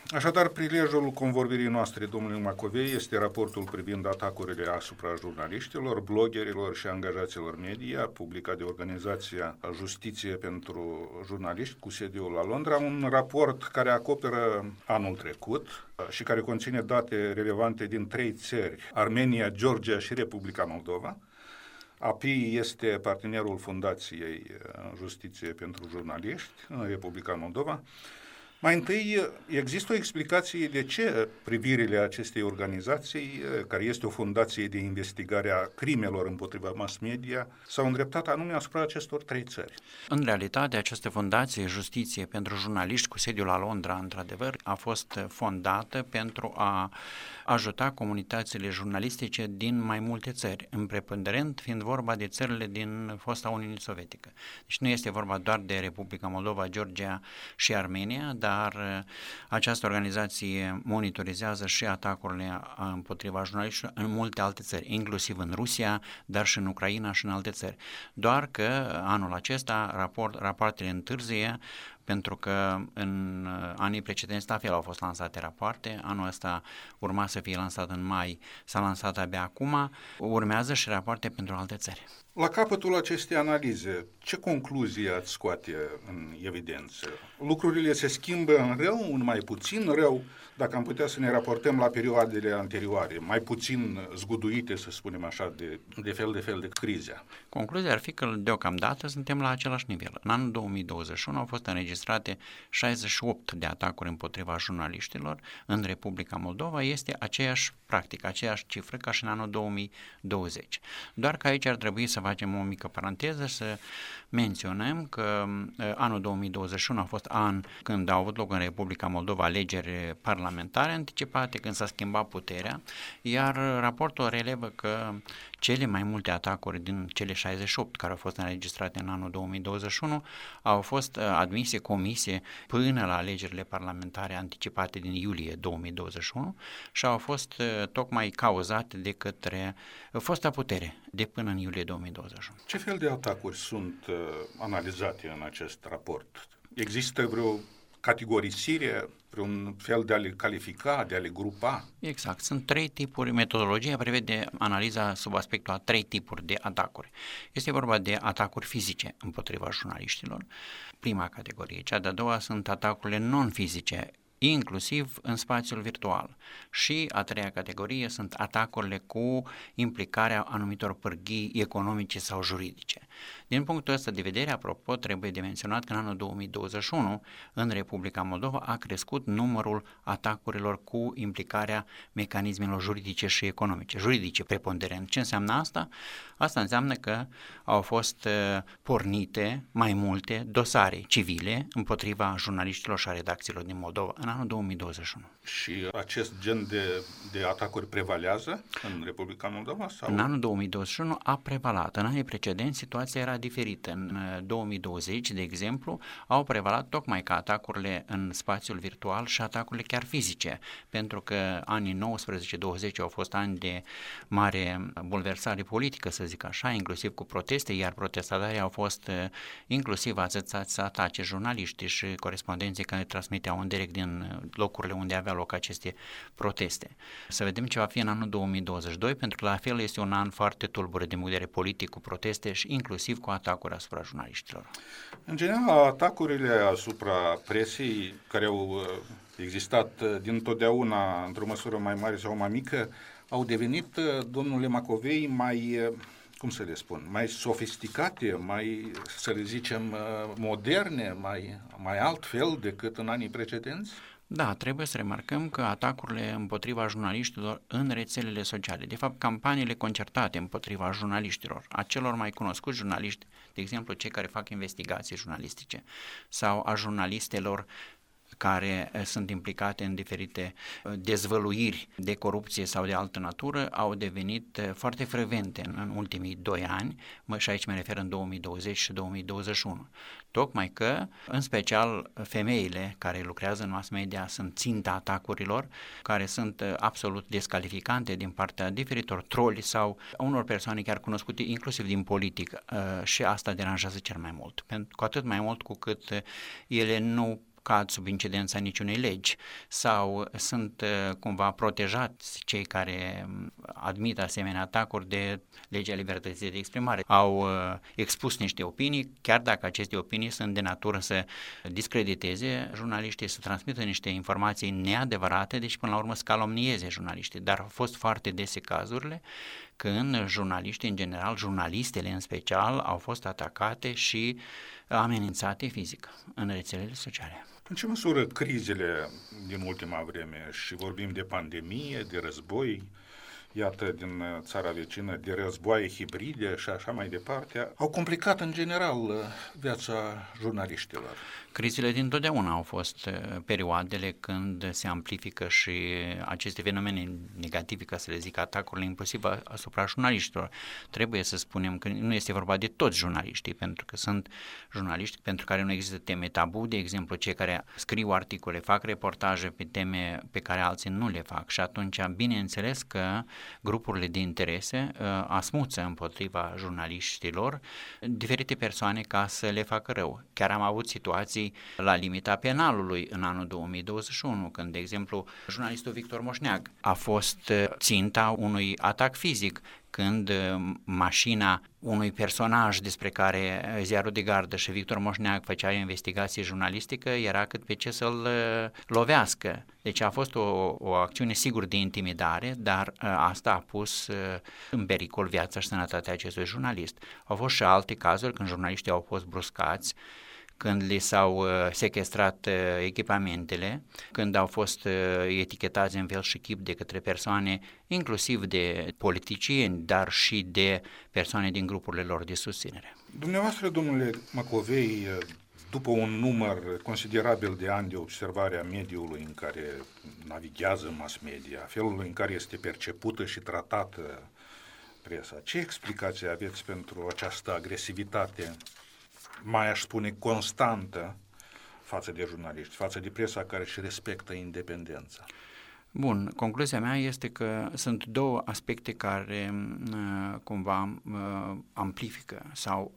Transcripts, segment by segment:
Așadar, prilejul convorbirii noastre, domnului Macovei, este raportul privind atacurile asupra jurnaliștilor, bloggerilor și angajaților media, publicat de organizația Justiție pentru Jurnaliști cu sediul la Londra, un raport care acoperă anul trecut și care conține date relevante din 3 țări, Armenia, Georgia și Republica Moldova. API este partenerul Fundației Justiție pentru Jurnaliști în Republica Moldova. Mai întâi, există o explicație de ce privirile acestei organizații, care este o fundație de investigare a crimelor împotriva mass media, s-au îndreptat anume asupra acestor 3 țări. În realitate, această fundație Justiție pentru Jurnaliști cu sediul la Londra, într-adevăr, a fost fondată pentru a ajuta comunitățile jurnalistice din mai multe țări, în preponderent fiind vorba de țările din fosta Uniune Sovietică. Deci nu este vorba doar de Republica Moldova, Georgia și Armenia, dar această organizație monitorizează și atacurile împotriva jurnaliștilor în multe alte țări, inclusiv în Rusia, dar și în Ucraina și în alte țări. Doar că anul acesta rapoartele întârzie, pentru că în anii precedenți la fel au fost lansate rapoarte, anul ăsta urma să fie lansat în mai, s-a lansat abia acum, urmează și rapoarte pentru alte țări. La capătul acestei analize, ce concluzii ați scoate în evidență? Lucrurile se schimbă în rău, în mai puțin rău, dacă am putea să ne raportăm la perioadele anterioare, mai puțin zguduite, să spunem așa, de fel de crize? Concluzia ar fi că deocamdată suntem la același nivel. În anul 2021 au fost înregistrate 68 de atacuri împotriva jurnaliștilor în Republica Moldova. Este aceeași practică, aceeași cifră ca și în anul 2020. Doar că aici ar trebui să facem o mică paranteză, să menționăm că anul 2021 a fost an când au avut loc în Republica Moldova alegeri parlamentare anticipate, când s-a schimbat puterea, iar raportul relevă că cele mai multe atacuri din cele 68 care au fost înregistrate în anul 2021 au fost admise comisie până la alegerile parlamentare anticipate din iulie 2021 și au fost tocmai cauzate de către fosta putere de până în iulie 2021. Ce fel de atacuri sunt analizate în acest raport? Există vreo categorisire, vreun fel de a le califica, de a le grupa? Exact. Sunt 3 tipuri. Metodologia prevede analiza sub aspectul a 3 tipuri de atacuri. Este vorba de atacuri fizice împotriva jurnaliștilor, prima categorie. Cea de-a doua sunt atacurile non-fizice, inclusiv în spațiul virtual. Și a treia categorie sunt atacurile cu implicarea anumitor pârghii economice sau juridice. Din punctul ăsta de vedere, apropo, trebuie de menționat că în anul 2021 în Republica Moldova a crescut numărul atacurilor cu implicarea mecanismelor juridice și economice. Juridice preponderent. Ce înseamnă asta? Asta înseamnă că au fost pornite mai multe dosare civile împotriva jurnaliștilor și a redacțiilor din Moldova în anul 2021. Și acest gen de atacuri prevalează în Republica Moldova? Sau? În anul 2021 a prevalat. În anii precedenți situația era diferită. În 2020, de exemplu, au prevalat tocmai ca atacurile în spațiul virtual și atacurile chiar fizice, pentru că anii 19-20 au fost ani de mare bulversare politică, să zic așa, inclusiv cu proteste, iar protestatarii au fost inclusiv ațățați să atace jurnaliștii și corespondenții care transmiteau în direct din locurile unde aveau loc aceste proteste. Să vedem ce va fi în anul 2022, pentru că la fel este un an foarte tulbure din vedere politic, cu proteste și inclusiv cu atacuri asupra jurnaliștilor. În general, atacurile asupra presei, care au existat dintotdeauna, într-o măsură mai mare sau mai mică, au devenit, domnule Macovei, mai, cum să le spun, mai sofisticate, mai, să le zicem, moderne, mai altfel decât în anii precedenți? Da, trebuie să remarcăm că atacurile împotriva jurnaliștilor în rețelele sociale, de fapt campaniile concertate împotriva jurnaliștilor, a celor mai cunoscuți jurnaliști, de exemplu cei care fac investigații jurnalistice sau a jurnalistelor care sunt implicate în diferite dezvăluiri de corupție sau de altă natură, au devenit foarte frecvente în ultimii 2 ani, și aici mă refer în 2020 și 2021. Tocmai că, în special, femeile care lucrează în mass media sunt ținta atacurilor, care sunt absolut descalificante din partea diferitor troli sau unor persoane chiar cunoscute, inclusiv din politică, și asta deranjează cel mai mult. Cu atât mai mult cu cât ele nu cad sub incidența niciunei legi sau sunt cumva protejați cei care admit asemenea atacuri de legea libertății de exprimare. Au expus niște opinii, chiar dacă aceste opinii sunt de natură să discrediteze jurnaliștii, să transmită niște informații neadevărate, deci până la urmă să calomnieze jurnaliștii. Dar au fost foarte dese cazurile când jurnaliștii în general, jurnalistele în special, au fost atacate și amenințate fizic în rețelele sociale. În ce măsură crizele din ultima vreme, și vorbim de pandemie, de război, iată, din țara vecină, de războaie hibride și așa mai departe, au complicat în general viața jurnaliștilor? Crizele dintotdeauna au fost perioadele când se amplifică și aceste fenomene negative, ca să le zic, atacurile inclusiv asupra jurnaliștilor. Trebuie să spunem că nu este vorba de toți jurnaliștii, pentru că sunt jurnaliști pentru care nu există teme tabu, de exemplu cei care scriu articole, fac reportaje pe teme pe care alții nu le fac și atunci bineînțeles că grupurile de interese asmuță împotriva jurnaliștilor diferite persoane ca să le facă rău. Chiar am avut situații la limita penalului în anul 2021, când, de exemplu, jurnalistul Victor Moșneag a fost ținta unui atac fizic, când mașina unui personaj despre care Ziarul de Gardă și Victor Moșneag făcea investigație jurnalistică era cât pe ce să-l lovească. Deci a fost o acțiune sigur de intimidare, dar asta a pus în pericol viața și sănătatea acestui jurnalist. Au fost și alte cazuri când jurnaliștii au fost bruscați, când li s-au sequestrat echipamentele, când au fost etichetați în fel și chip de către persoane, inclusiv de politicieni, dar și de persoane din grupurile lor de susținere. Dumneavoastră, domnule Macovei, după un număr considerabil de ani de observare a mediului în care navighează mass media, felul în care este percepută și tratată presa, ce explicație aveți pentru această agresivitate, mai aș spune constantă, față de jurnaliști, față de presa care își respectă independența? Bun, concluzia mea este că sunt două aspecte care cumva amplifică sau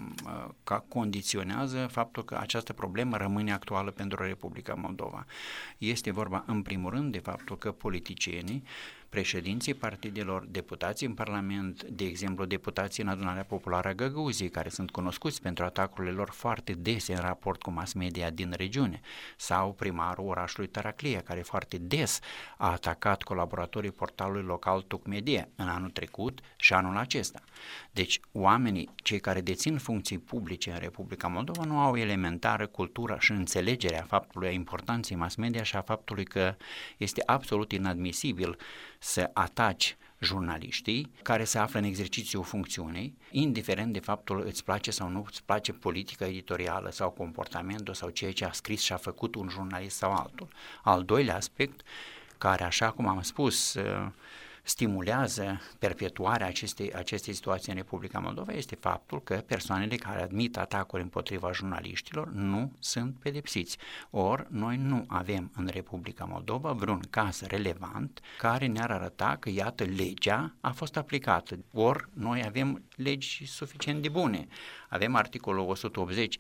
condiționează faptul că această problemă rămâne actuală pentru Republica Moldova. Este vorba în primul rând de faptul că politicienii, președinții partidelor, deputații în Parlament, de exemplu deputații în Adunarea Populară a Găgăuziei, care sunt cunoscuți pentru atacurile lor foarte dese în raport cu mass media din regiune, sau primarul orașului Taraclia, care foarte des a atacat colaboratorii portalului local Tucmedia în anul trecut și anul acesta. Deci oamenii, cei care dețin funcții publice în Republica Moldova, nu au elementară cultura și înțelegerea faptului a importanței mass media și a faptului că este absolut inadmisibil să ataci jurnaliștii care se află în exercițiul funcțiunii, indiferent de faptul îți place sau nu îți place politica editorială sau comportamentul sau ceea ce a scris și a făcut un jurnalist sau altul. Al doilea aspect, care, așa cum am spus, stimulează perpetuarea acestei situații în Republica Moldova este faptul că persoanele care admit atacuri împotriva jurnaliștilor nu sunt pedepsiți. Ori noi nu avem în Republica Moldova vreun caz relevant care ne-ar arăta că, iată, legea a fost aplicată. Ori noi avem legi suficient de bune. Avem articolul 180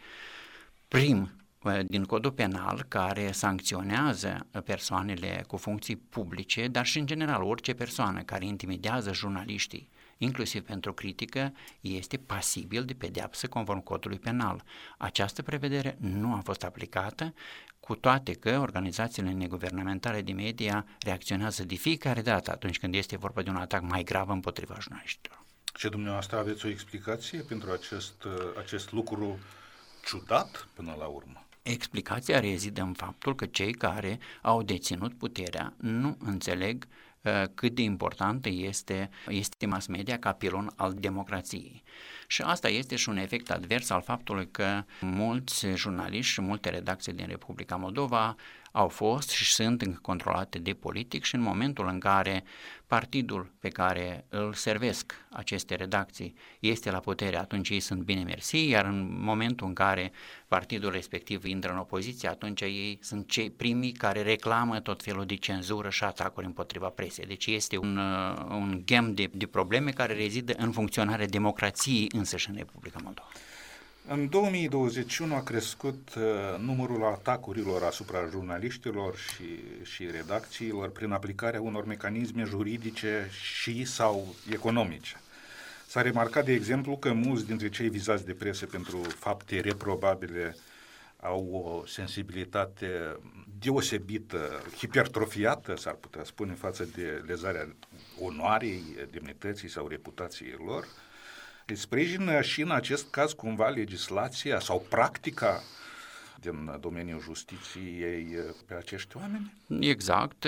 din Codul Penal, care sancționează persoanele cu funcții publice, dar și în general orice persoană care intimidează jurnaliștii, inclusiv pentru critică, este pasibil de pedeapsă conform Codului Penal. Această prevedere nu a fost aplicată, cu toate că organizațiile neguvernamentale de media reacționează de fiecare dată atunci când este vorba de un atac mai grav împotriva jurnaliștilor. Și dumneavoastră aveți o explicație pentru acest lucru ciudat până la urmă? Explicația rezidă în faptul că cei care au deținut puterea nu înțeleg cât de importantă este mass media ca pilon al democrației. Și asta este și un efect advers al faptului că mulți jurnaliști și multe redacții din Republica Moldova au fost și sunt încă controlate de politic și în momentul în care partidul pe care îl servesc aceste redacții este la putere, atunci ei sunt bine mersi, iar în momentul în care partidul respectiv intră în opoziție, atunci ei sunt cei primii care reclamă tot felul de cenzură și atacuri împotriva presei. Deci este un ghem de probleme care rezidă în funcționarea democrației însăși în Republica Moldova. În 2021 a crescut numărul atacurilor asupra jurnaliștilor și redacțiilor prin aplicarea unor mecanisme juridice și sau economice. S-a remarcat, de exemplu, că mulți dintre cei vizați de presă pentru fapte reprobabile au o sensibilitate deosebită, hipertrofiată, s-ar putea spune, față de lezarea onoarei, demnității sau reputației lor. Îi sprijină și în acest caz cumva legislația sau practica din domeniul justiției pe acești oameni? Exact.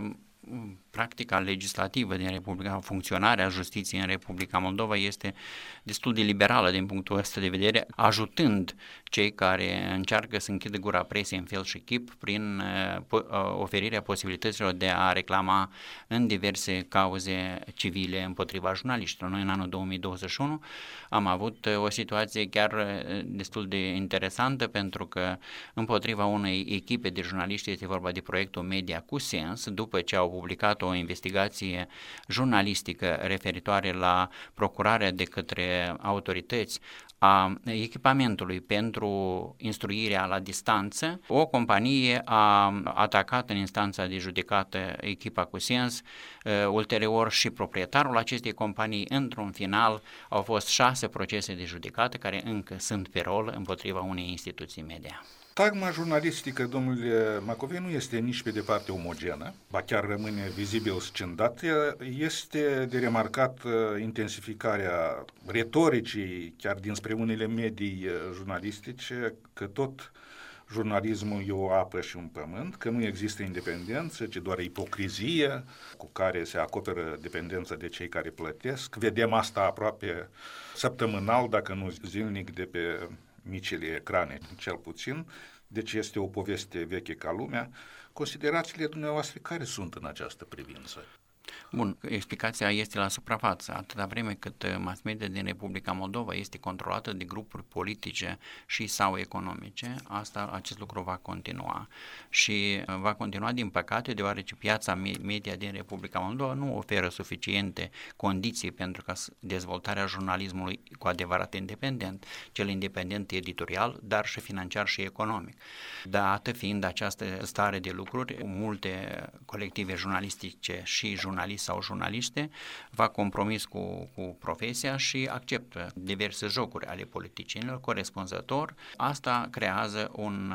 Practica legislativă din Republica, funcționarea justiției în Republica Moldova este destul de liberală din punctul ăsta de vedere, ajutând cei care încearcă să închidă gura presiei în fel și chip prin oferirea posibilităților de a reclama în diverse cauze civile împotriva jurnaliștilor. Noi în anul 2021 am avut o situație chiar destul de interesantă, pentru că împotriva unei echipe de jurnaliști, este vorba de proiectul Media cu Sens, după ce au publicat o investigație jurnalistică referitoare la procurarea de către autorități a echipamentului pentru instruirea la distanță, o companie a atacat în instanța de judecată echipa cu Sens, ulterior și proprietarul acestei companii. Într-un final au fost 6 procese de judecată care încă sunt pe rol împotriva unei instituții media. Tagma jurnalistică, domnule Macovei, nu este nici pe departe omogenă, ba chiar rămâne vizibil scindată. Este de remarcat intensificarea retoricii, chiar dinspre unele medii jurnalistice, că tot jurnalismul e o apă și un pământ, că nu există independență, ci doar ipocrizie cu care se acoperă dependența de cei care plătesc. Vedem asta aproape săptămânal, dacă nu zilnic, de pe micile ecrane, cel puțin, deci este o poveste veche ca lumea. Considerațiile dumneavoastră care sunt în această privință? Bun, explicația este la suprafață. Atâta vreme cât mass media din Republica Moldova este controlată de grupuri politice și sau economice, acest lucru va continua. Și va continua, din păcate, deoarece piața media din Republica Moldova nu oferă suficiente condiții pentru ca dezvoltarea jurnalismului cu adevărat independent, cel independent editorial, dar și financiar și economic. Dată fiind această stare de lucruri, multe colective jurnalistice și jurnaliști sau jurnaliste va compromis cu profesia și acceptă diverse jocuri ale politicienilor corespunzător. Asta creează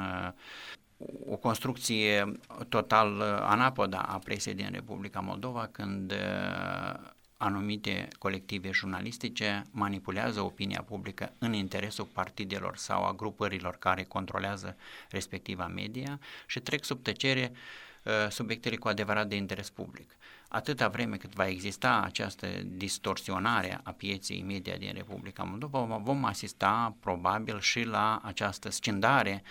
o construcție total anapodă a presei din Republica Moldova, când anumite colective jurnalistice manipulează opinia publică în interesul partidelor sau a grupărilor care controlează respectiva media și trec sub tăcere subiectele cu adevărat de interes public. Atâta vreme cât va exista această distorsionare a pieței media din Republica Moldova, vom asista probabil și la această scindare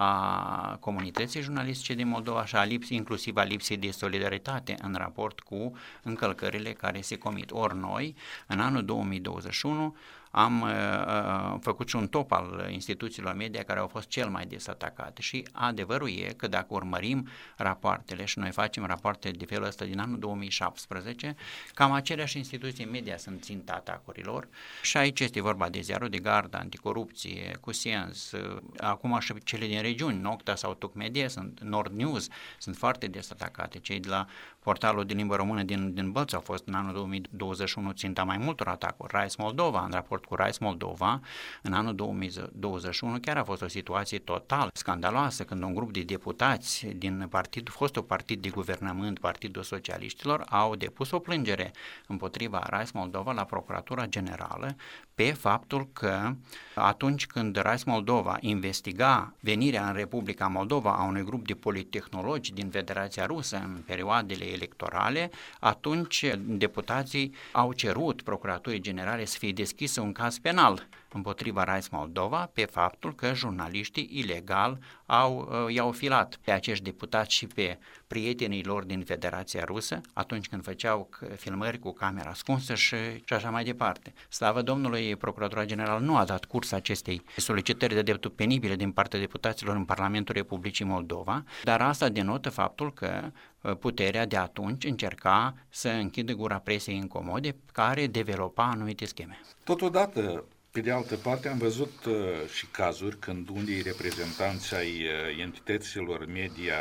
a comunității jurnalistice din Moldova și inclusiv a lipsei de solidaritate în raport cu încălcările care se comit. Ori noi, în anul 2021, am făcut și un top al instituțiilor media care au fost cel mai des atacate și adevărul e că dacă urmărim rapoartele, și noi facem rapoarte de felul ăsta din anul 2017, cam aceleași instituții media sunt ținta atacurilor și aici este vorba de Ziarul de Gardă, Anticorupție, cu Sens, acum și cele din regiuni, Nocta sau Tuc Media, Nord News, sunt foarte des atacate. Cei de la portalul de limbă română din Bălți au fost în anul 2021 ținta mai multor atacuri. Rais Moldova, în raport cu Rais Moldova, în anul 2021 chiar a fost o situație total scandaloasă, când un grup de deputați din fostul partid de guvernământ, Partidul Socialiștilor, au depus o plângere împotriva Rais Moldova la Procuratura Generală pe faptul că atunci când Rais Moldova investiga venirea în Republica Moldova a unui grup de politehnologi din Federația Rusă în perioadele electorale, atunci deputații au cerut Procuraturii Generale să fie deschisă un caz penal împotriva Rais Moldova pe faptul că jurnaliștii ilegal i-au filat pe acești deputați și pe prietenii lor din Federația Rusă atunci când făceau filmări cu camera ascunsă și așa mai departe. Slavă Domnului, Procuratura Generală nu a dat curs acestei solicitări de drepturi penibile din partea deputaților în Parlamentul Republicii Moldova, dar asta denotă faptul că puterea de atunci încerca să închidă gura presiei incomode care developa anumite scheme. Totodată, Pe de altă parte, am văzut și cazuri când unii reprezentanți ai entităților media,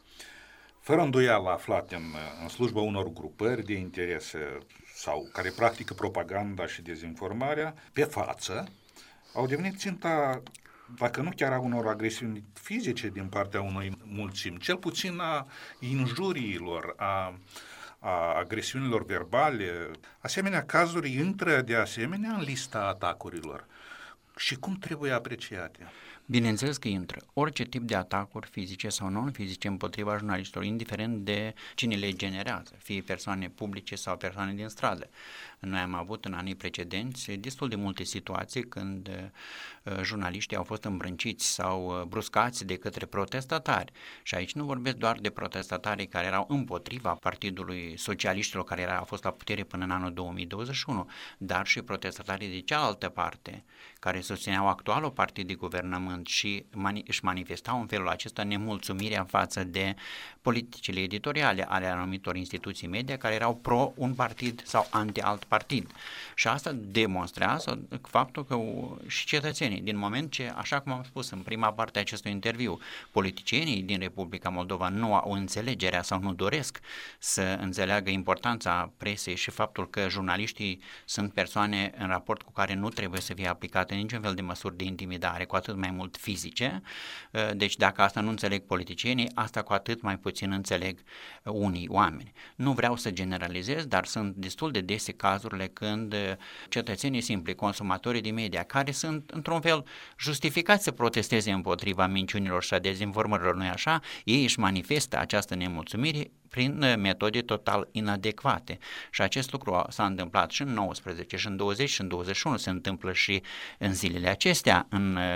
fără îndoială aflate în slujba unor grupări de interese sau care practică propaganda și dezinformarea, pe față, au devenit ținta, dacă nu chiar a unor agresiuni fizice din partea unei mulțimi, cel puțin a injuriilor, a agresiunilor verbale. Asemenea cazuri intră de asemenea în lista atacurilor. Și cum trebuie apreciate? Bineînțeles că intră. Orice tip de atacuri fizice sau non-fizice împotriva jurnaliștilor, indiferent de cine le generează, fie persoane publice sau persoane din stradă. Noi am avut în anii precedenți destul de multe situații când jurnaliștii au fost îmbrânciți sau bruscați de către protestatari. Și aici nu vorbesc doar de protestatarii care erau împotriva Partidului Socialiștilor, care a fost la putere până în anul 2021, dar și protestatarii de cealaltă parte, care susțineau actualul partid de guvernământ și își manifestau în felul acesta nemulțumirea față de politicile editoriale ale anumitor instituții media care erau pro un partid sau anti-alt partid. Și asta demonstrează faptul că și cetățenii, din moment ce, așa cum am spus în prima parte a acestui interviu, politicienii din Republica Moldova nu au înțelegerea sau nu doresc să înțeleagă importanța presei și faptul că jurnaliștii sunt persoane în raport cu care nu trebuie să fie aplicate niciun fel de măsuri de intimidare, cu atât mai mult fizice. Deci dacă asta nu înțeleg politicienii, asta cu atât mai puțin înțeleg unii oameni. Nu vreau să generalizez, dar sunt destul de dese cazurile când cetățenii simpli, consumatorii de media, care sunt într-un fel justificați să protesteze împotriva minciunilor și a dezinformărilor, nu-i așa, ei își manifestă această nemulțumire prin metode total inadecvate. Și acest lucru s-a întâmplat și în 19, și în 20, și în 21, se întâmplă și în zilele acestea,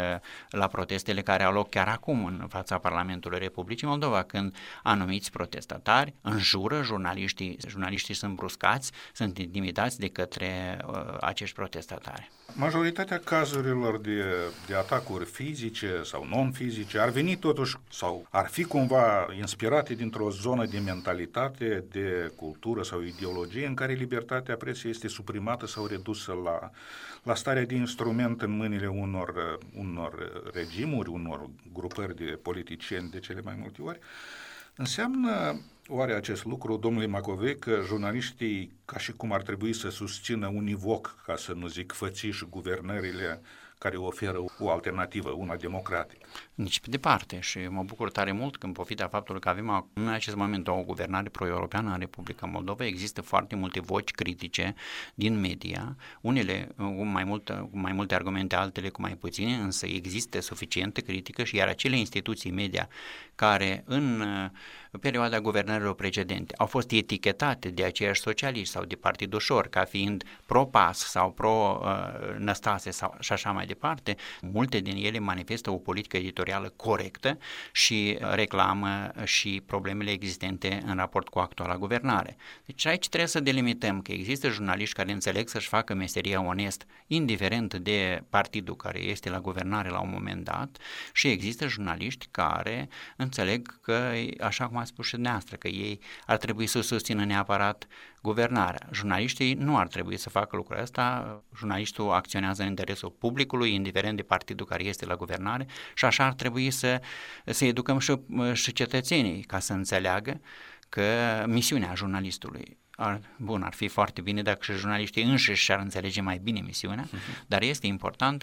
la protestele care au loc chiar acum în fața Parlamentului Republicii Moldova, când anumiți protestatari înjură jurnaliștii sunt bruscați, sunt intimidați de către acești protestatari. Majoritatea cazurilor de atacuri fizice sau non-fizice ar veni totuși sau ar fi cumva inspirate dintr-o zonă de mentalitate, de cultură sau ideologie în care libertatea presei este suprimată sau redusă la starea de instrument în mâinile unor regimuri, unor grupări de politicieni de cele mai multe ori. Înseamnă oare acest lucru, domnule Macovei, că jurnaliștii ca și cum ar trebui să susțină univoc, ca să nu zic fățiși, guvernările care oferă o alternativă, una democratică? Nici pe departe, și mă bucur tare mult când, pofita faptului că avem în acest moment o guvernare pro-europeană în Republica Moldova, există foarte multe voci critice din media, unele cu mai multe argumente, altele cu mai puține, însă există suficientă critică și iar acele instituții media care în perioada guvernărilor precedente au fost etichetate de aceiași socialiști sau de Partid Ușor ca fiind pro-PAS sau pro-Năstase și așa mai departe, multe din ele manifestă o politică editorială corectă și reclamă și problemele existente în raport cu actuala guvernare. Deci aici trebuie să delimităm că există jurnaliști care înțeleg să-și facă meseria onest, indiferent de partidul care este la guvernare la un moment dat, și există jurnaliști care înțeleg că, așa cum a spus și dumneavoastră, că ei ar trebui să susțină neapărat guvernarea. Jurnaliștii nu ar trebui să facă lucrul ăsta, jurnalistul acționează în interesul publicului, indiferent de partidul care este la guvernare, și așa ar trebui să educăm și cetățenii ca să înțeleagă că misiunea jurnalistului ar fi foarte bine dacă și jurnaliștii înșiși și-ar înțelege mai bine misiunea, dar este important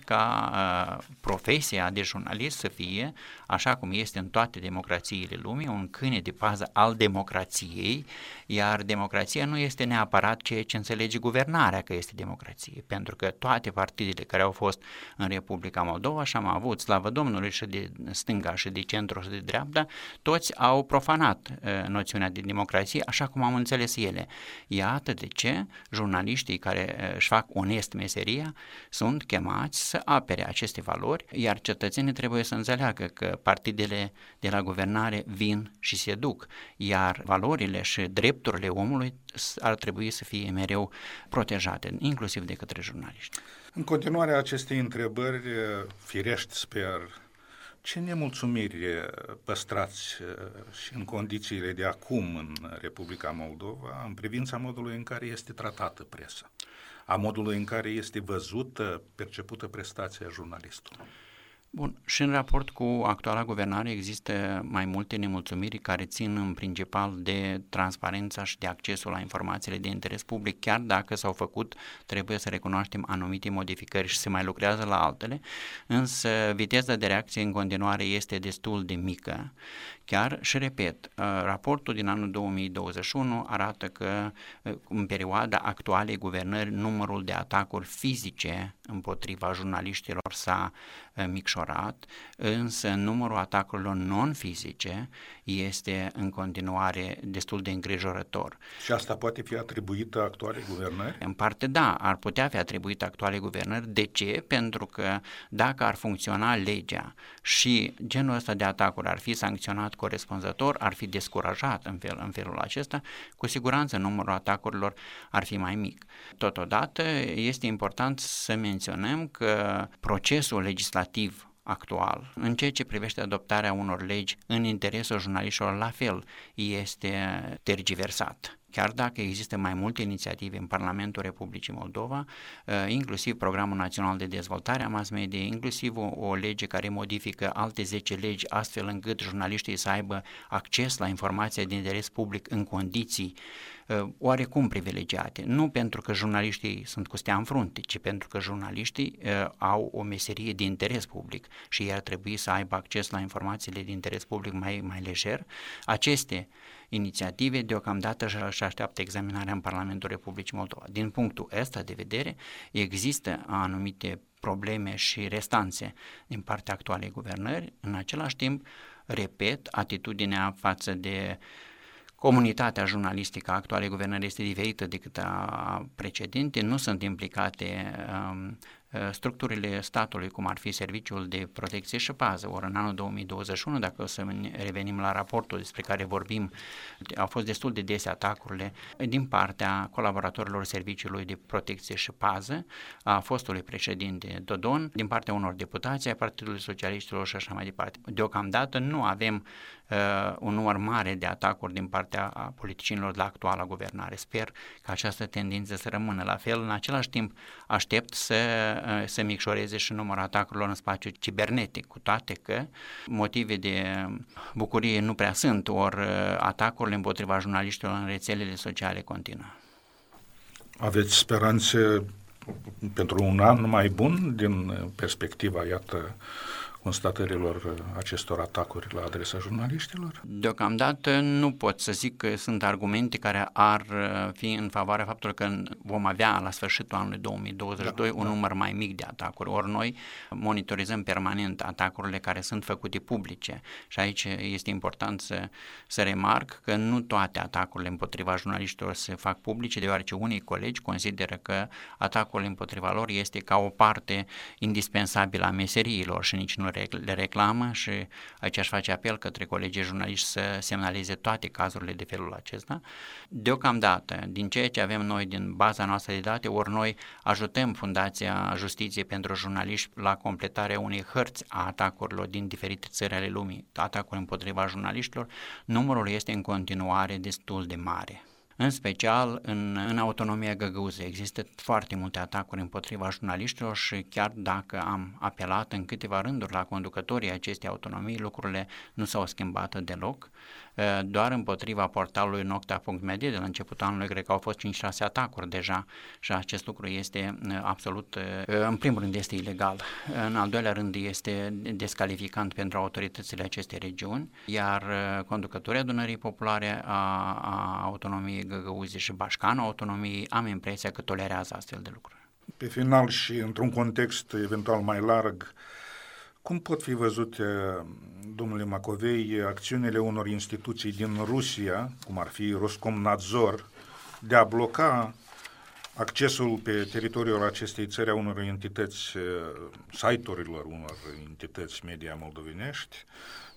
ca profesia de jurnalist să fie, așa cum este în toate democrațiile lumii, un câine de pază al democrației, iar democrația nu este neapărat ceea ce înțelege guvernarea că este democrație, pentru că toate partidele care au fost în Republica Moldova, și am avut, slavă Domnului, și de stânga, și de centru, și de dreapta, toți au profanat noțiunea de democrație, așa cum am înțeles ele. Iată de ce jurnaliștii care își fac onest meseria sunt chemați să apere aceste valori, iar cetățenii trebuie să înțeleagă că partidele de la guvernare vin și se duc, iar valorile și drepturile omului ar trebui să fie mereu protejate, inclusiv de către jurnaliști. În continuarea acestei întrebări, firești sper, Ce nemulțumiri păstrați și în condițiile de acum în Republica Moldova în privința modului în care este tratată presa, a modului în care este văzută, percepută prestația jurnalistului? Bun, și în raport cu actuala guvernare există mai multe nemulțumiri care țin în principal de transparența și de accesul la informațiile de interes public, chiar dacă s-au făcut, trebuie să recunoaștem, anumite modificări și se mai lucrează la altele, însă viteza de reacție în continuare este destul de mică. Chiar și repet, raportul din anul 2021 arată că în perioada actualei guvernări numărul de atacuri fizice împotriva jurnaliștilor s-a micșorat, însă numărul atacurilor non-fizice este în continuare destul de îngrijorător. Și asta poate fi atribuită actualei guvernări? În parte da, ar putea fi atribuită actualei guvernări. De ce? Pentru că dacă ar funcționa legea și genul ăsta de atacuri ar fi sancționat corespunzător, ar fi descurajat în felul acesta, cu siguranță numărul atacurilor ar fi mai mic. Totodată este important să menționăm că procesul legislativ actual, în ceea ce privește adoptarea unor legi în interesul jurnaliștilor, la fel este tergiversat. Chiar dacă există mai multe inițiative în Parlamentul Republicii Moldova, inclusiv Programul Național de Dezvoltare a Mass Media, inclusiv o lege care modifică alte 10 legi astfel încât jurnaliștii să aibă acces la informația de interes public în condiții oarecum privilegiate. Nu pentru că jurnaliștii sunt cu stea în frunte, ci pentru că jurnaliștii au o meserie de interes public și ei ar trebui să aibă acces la informațiile de interes public mai lejer. Aceste inițiative deocamdată și așteaptă examinarea în Parlamentul Republicii Moldova. Din punctul ăsta de vedere, există anumite probleme și restanțe din partea actualei guvernări. În același timp, repet, atitudinea față de comunitatea jurnalistică a actualei guvernări este diferită decât a precedente, nu sunt implicate structurile statului, cum ar fi Serviciul de Protecție și Pază. Ori în anul 2021, dacă o să revenim la raportul despre care vorbim, au fost destul de dese atacurile din partea colaboratorilor Serviciului de Protecție și Pază, a fostului președinte Dodon, din partea unor deputați ai Partidului Socialiștilor și așa mai departe. Deocamdată nu avem un număr mare de atacuri din partea politicienilor de la actuala guvernare. Sper că această tendință să rămână la fel. În același timp, aștept să micșoreze și numărul atacurilor în spațiu cibernetic, cu toate că motive de bucurie nu prea sunt, ori atacurile împotriva jurnaliștilor în rețelele sociale continuă. Aveți speranțe pentru un an mai bun din perspectiva, iată, constatărilor acestor atacuri la adresa jurnaliștilor? Deocamdată nu pot să zic că sunt argumente care ar fi în favoarea faptului că vom avea la sfârșitul anului 2022 un număr mai mic de atacuri. Ori noi monitorizăm permanent atacurile care sunt făcute publice și aici este important să remarc că nu toate atacurile împotriva jurnaliștilor se fac publice, deoarece unii colegi consideră că atacul împotriva lor este ca o parte indispensabilă a meseriilor și nici nu le reclamă, și aici aș face apel către colegii jurnaliști să semnaleze toate cazurile de felul acesta. Deocamdată, din ceea ce avem noi din baza noastră de date, ori noi ajutăm Fundația Justiție pentru Jurnaliști la completarea unei hărți a atacurilor din diferite țări ale lumii, atacuri împotriva jurnaliștilor, numărul este în continuare destul de mare. În special în autonomia Găgăuză există foarte multe atacuri împotriva jurnaliștilor și chiar dacă am apelat în câteva rânduri la conducătorii acestei autonomii, lucrurile nu s-au schimbat deloc. Doar împotriva portalului Nocta.media de la începutul anului cred că au fost 5-6 atacuri deja și acest lucru este absolut, în primul rând este ilegal, în al doilea rând este descalificant pentru autoritățile acestei regiuni, iar conducătorii Adunării Populare a autonomiei Găgăuzie și Bașcanul autonomiei am impresia că tolerează astfel de lucruri. Pe final și într-un context eventual mai larg, cum pot fi văzute, domnule Macovei, acțiunile unor instituții din Rusia, cum ar fi Roskomnadzor, de a bloca accesul pe teritoriul acestei țări a unor entități, site-urilor unor entități media moldovenești,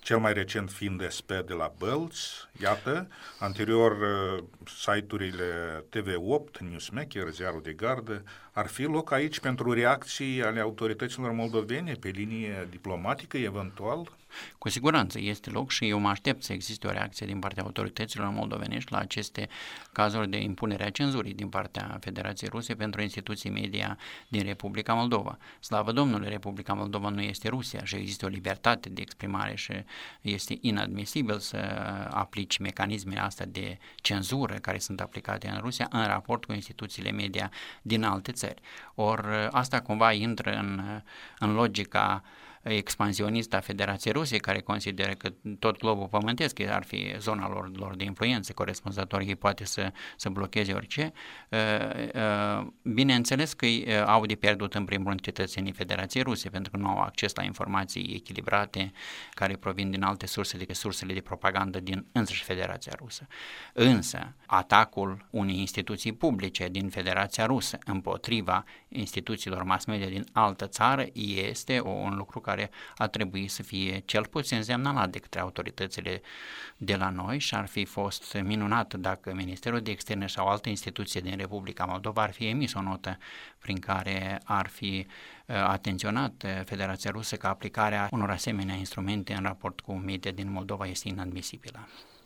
cel mai recent fiind SP de la Bălți, iată, anterior site-urile TV8, Newsmaker, Ziarul de Gardă, ar fi loc aici pentru reacții ale autorităților moldovene pe linie diplomatică, eventual? Cu siguranță este loc și eu mă aștept să existe o reacție din partea autorităților moldovenești la aceste cazuri de impunere a cenzurii din partea Federației Ruse pentru instituții media din Republica Moldova. Slavă Domnului, Republica Moldova nu este Rusia și există o libertate de exprimare și este inadmisibil să aplici mecanismele astea de cenzură care sunt aplicate în Rusia în raport cu instituțiile media din alte țări. Ori asta cumva intră în logica expansionistă a Federației Rusiei, care consideră că tot globul pământesc ar fi zona lor de influență, corespunzător ei poate să blocheze orice. Bineînțeles că au de pierdut în primul rând cetățenii Federației Ruse, pentru că nu au acces la informații echilibrate care provin din alte surse decât sursele de propagandă din însăși Federația Rusă. Însă, atacul unei instituții publice din Federația Rusă împotriva instituțiilor mass media din altă țară este un lucru care ar trebui să fie cel puțin semnalat de către autoritățile de la noi și ar fi fost minunat dacă Ministerul de Externe sau alte instituție din Republica Moldova ar fi emis o notă prin care ar fi atenționat Federația Rusă că aplicarea unor asemenea instrumente în raport cu media din Moldova este inadmisibilă.